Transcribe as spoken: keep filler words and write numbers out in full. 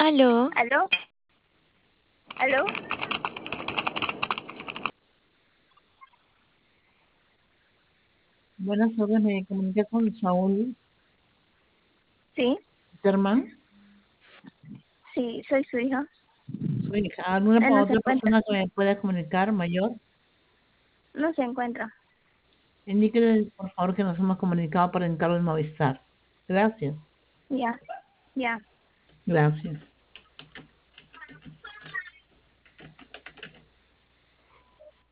Aló, ¿Aló? ¿Aló? Buenas tardes, me comuniqué con Saúl Sí, Germán. sí, soy su hija. Su hija. ¿Alguna Él no se otra encuentra, persona que me pueda comunicar mayor? no se encuentra. Indíquele, por favor, que nos hemos comunicado para encargo del Movistar. Gracias. Ya, ya. Gracias.